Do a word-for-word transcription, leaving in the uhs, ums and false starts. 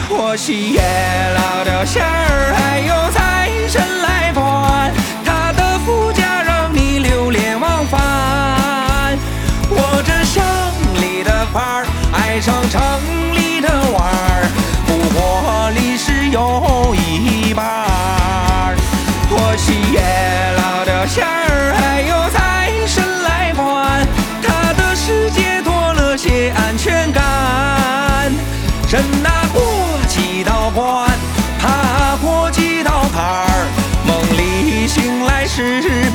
我喜爷老的馅儿，还有财神来管，他的福家让你流连忘返。我这乡里的伴儿，爱上城里的玩儿，不过历史有一半儿。我喜爷老的馅儿，还有财神来管，他的世界多了些安全感。人呐过几道关，爬过几道坎儿，梦里醒来时